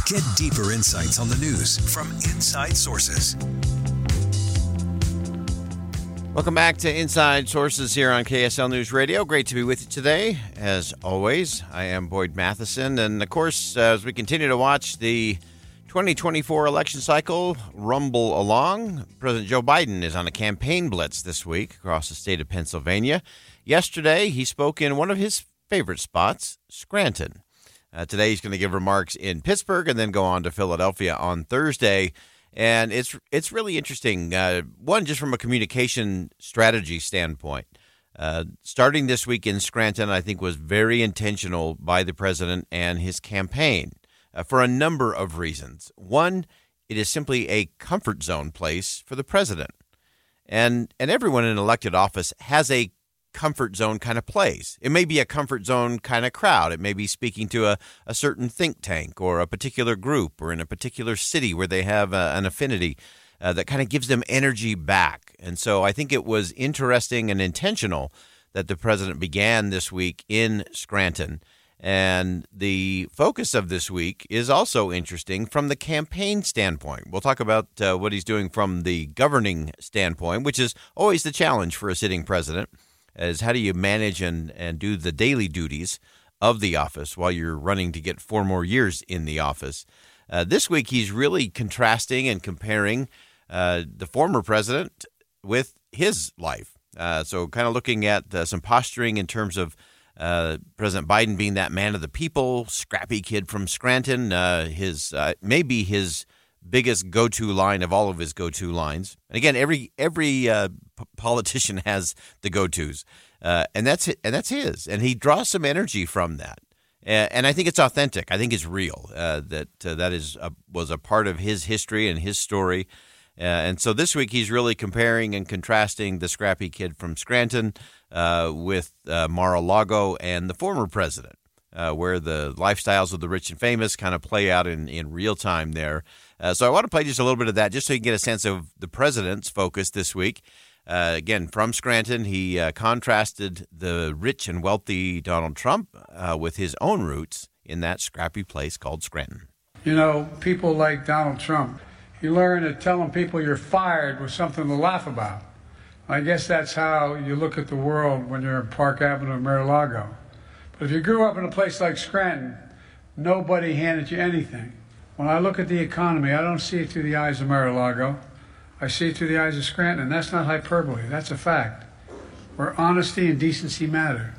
Get deeper insights on the news from inside sources. Welcome back to Inside Sources here on KSL News Radio. Great to be with you today. As always, I am Boyd Matheson. And, of course, as we continue to watch the 2024 election cycle rumble along, President Joe Biden is on a campaign blitz this week across the state of Pennsylvania. Yesterday, he spoke in one of his favorite spots, Scranton. Today, he's going to give remarks in Pittsburgh and then go on to Philadelphia on Thursday. And it's really interesting. One, just from a communication strategy standpoint, starting this week in Scranton, I think was very intentional by the president and his campaign for a number of reasons. One, it is simply a comfort zone place for the president. And everyone in elected office has a comfort zone kind of place. It may be a comfort zone kind of crowd. It may be speaking to a certain think tank or a particular group or in a particular city where they have an affinity that kind of gives them energy back. And so I think it was interesting and intentional that the president began this week in Scranton. And the focus of this week is also interesting from the campaign standpoint. We'll talk about what he's doing from the governing standpoint, which is always the challenge for a sitting president. Is how do you manage and do the daily duties of the office while you're running to get 4 more years in the office. This week, he's really contrasting and comparing the former president with his life. So kind of looking at some posturing in terms of President Biden being that man of the people, scrappy kid from Scranton, maybe his biggest go-to line of all of his go-to lines. And again, every politician has the go-tos, and that's it, and that's his. And he draws some energy from that, and I think it's authentic. I think it's real. That was a part of his history and his story. And so this week he's really comparing and contrasting the scrappy kid from Scranton with Mar-a-Lago and the former president, where the lifestyles of the rich and famous kind of play out in real time there. So I want to play just a little bit of that just so you can get a sense of the president's focus this week. Again, from Scranton, he contrasted the rich and wealthy Donald Trump with his own roots in that scrappy place called Scranton. You know, people like Donald Trump, you learn that telling people you're fired was something to laugh about. I guess that's how you look at the world when you're in Park Avenue, Mar-a-Lago. But if you grew up in a place like Scranton, nobody handed you anything. When I look at the economy, I don't see it through the eyes of Mar-a-Lago. I see it through the eyes of Scranton, and that's not hyperbole. That's a fact. Where honesty and decency matter.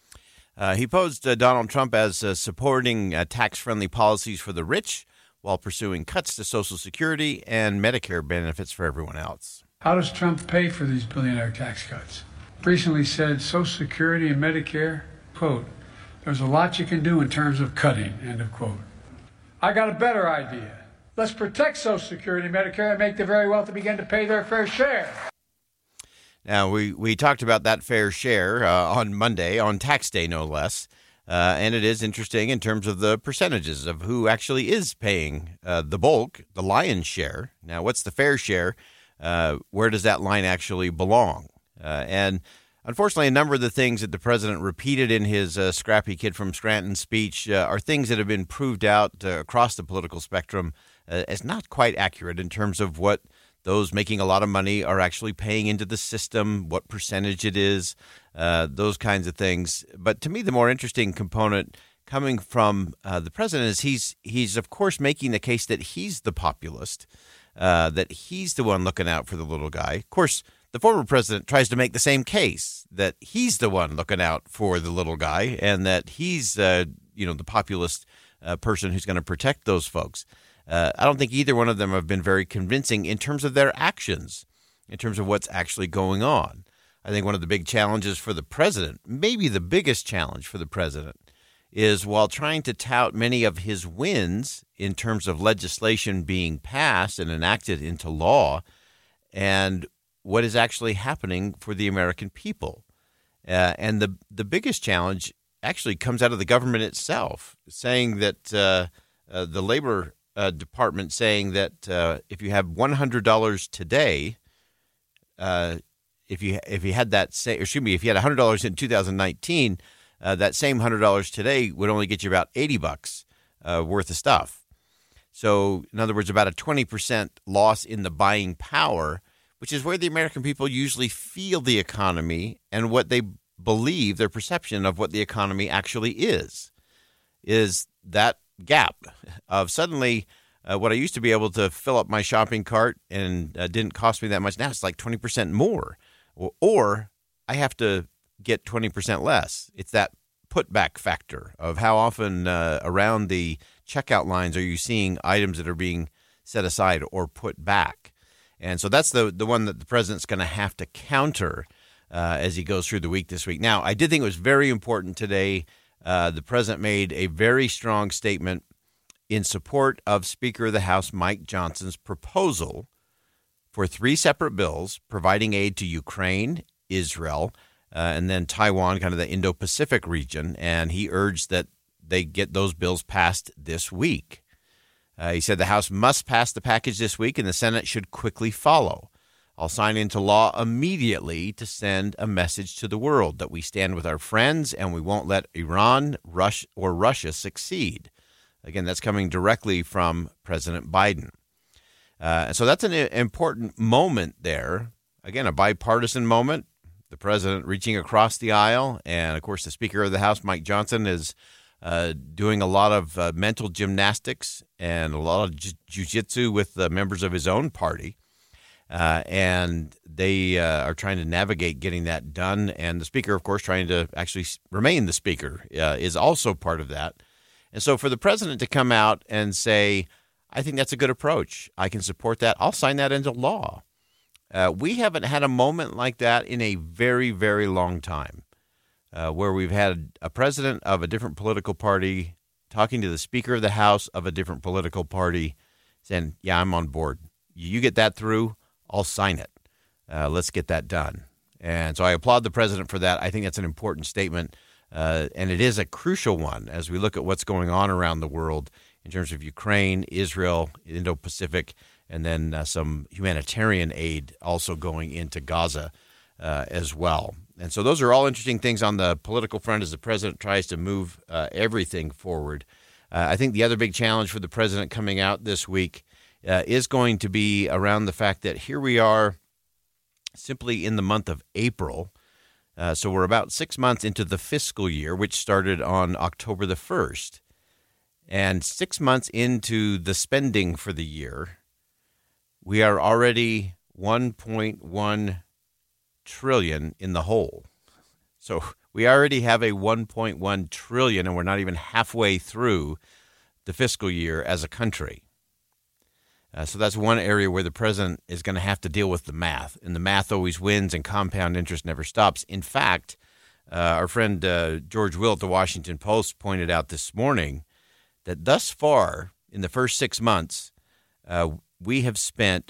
He posed Donald Trump as supporting tax-friendly policies for the rich while pursuing cuts to Social Security and Medicare benefits for everyone else. How does Trump pay for these billionaire tax cuts? Recently said Social Security and Medicare, quote, "There's a lot you can do in terms of cutting," end of quote. I got a better idea. Let's protect Social Security and Medicare and make the very wealthy begin to pay their fair share. Now, we talked about that fair share on Monday, on tax day, no less. And it is interesting in terms of the percentages of who actually is paying the bulk, the lion's share. Now, what's the fair share? Where does that line actually belong? And unfortunately, a number of the things that the president repeated in his scrappy kid from Scranton speech are things that have been proved out across the political spectrum as not quite accurate in terms of what those making a lot of money are actually paying into the system, what percentage it is, those kinds of things. But to me, the more interesting component coming from the president is he's of course making the case that he's the populist, that he's the one looking out for the little guy. Of course, the former president tries to make the same case that he's the one looking out for the little guy and that he's the populist person who's going to protect those folks. I don't think either one of them have been very convincing in terms of their actions, in terms of what's actually going on. I think one of the big challenges for the president, maybe the biggest challenge for the president, is while trying to tout many of his wins in terms of legislation being passed and enacted into law and what is actually happening for the American people. And the biggest challenge actually comes out of the government itself, saying that the Labor Department saying that if you have $100 today, if you had if you had $100 in 2019, that same $100 today would only get you about $80 worth of stuff. So, in other words, about a 20% loss in the buying power, which is where the American people usually feel the economy and what they believe, their perception of what the economy actually is that gap of suddenly what I used to be able to fill up my shopping cart and didn't cost me that much. Now it's like 20% more, or I have to get 20% less. It's that putback factor of how often around the checkout lines are you seeing items that are being set aside or put back. And so that's the one that the president's going to have to counter as he goes through the week this week. Now, I did think it was very important today. The president made a very strong statement in support of Speaker of the House Mike Johnson's proposal for 3 separate bills providing aid to Ukraine, Israel, and then Taiwan, kind of the Indo-Pacific region. And he urged that they get those bills passed this week. He said the House must pass the package this week and the Senate should quickly follow. I'll sign into law immediately to send a message to the world that we stand with our friends and we won't let Iran, Russia succeed. Again, that's coming directly from President Biden. So that's an important moment there. Again, a bipartisan moment. The president reaching across the aisle. And, of course, the Speaker of the House, Mike Johnson, is doing a lot of mental gymnastics and a lot of jiu-jitsu with the members of his own party. And they are trying to navigate getting that done. And the Speaker, of course, trying to actually remain the Speaker is also part of that. And so for the president to come out and say, I think that's a good approach. I can support that. I'll sign that into law. We haven't had a moment like that in a very, very long time where we've had a president of a different political party talking to the Speaker of the House of a different political party saying, yeah, I'm on board. You get that through, I'll sign it. Let's get that done. And so I applaud the president for that. I think that's an important statement. And it is a crucial one as we look at what's going on around the world in terms of Ukraine, Israel, Indo-Pacific, and then some humanitarian aid also going into Gaza as well. And so those are all interesting things on the political front as the president tries to move everything forward. I think the other big challenge for the president coming out this week is going to be around the fact that here we are simply in the month of April. So we're about 6 months into the fiscal year, which started on October the 1st. And 6 months into the spending for the year, we are already 1.1 trillion in the hole. So we already have a 1.1 trillion, and we're not even halfway through the fiscal year as a country. So that's one area where the president is going to have to deal with the math. And the math always wins and compound interest never stops. In fact, our friend George Will at the Washington Post pointed out this morning that thus far in the first 6 months, we have spent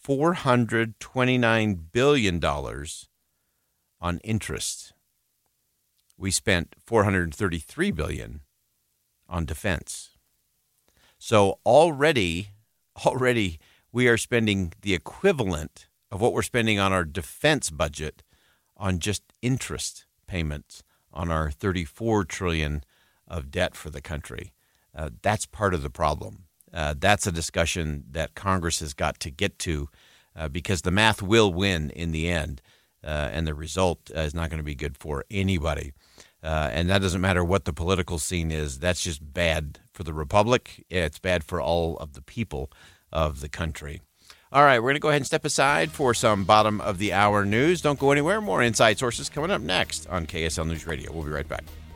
$429 billion on interest. We spent $433 billion on defense. So already we are spending the equivalent of what we're spending on our defense budget on just interest payments on our $34 trillion of debt for the country. That's part of the problem. That's a discussion that Congress has got to get to because the math will win in the end, and the result is not going to be good for anybody. And that doesn't matter what the political scene is. That's just bad for the republic. It's bad for all of the people of the country. All right, we're going to go ahead and step aside for some bottom of the hour news. Don't go anywhere. More Inside Sources coming up next on KSL News Radio. We'll be right back.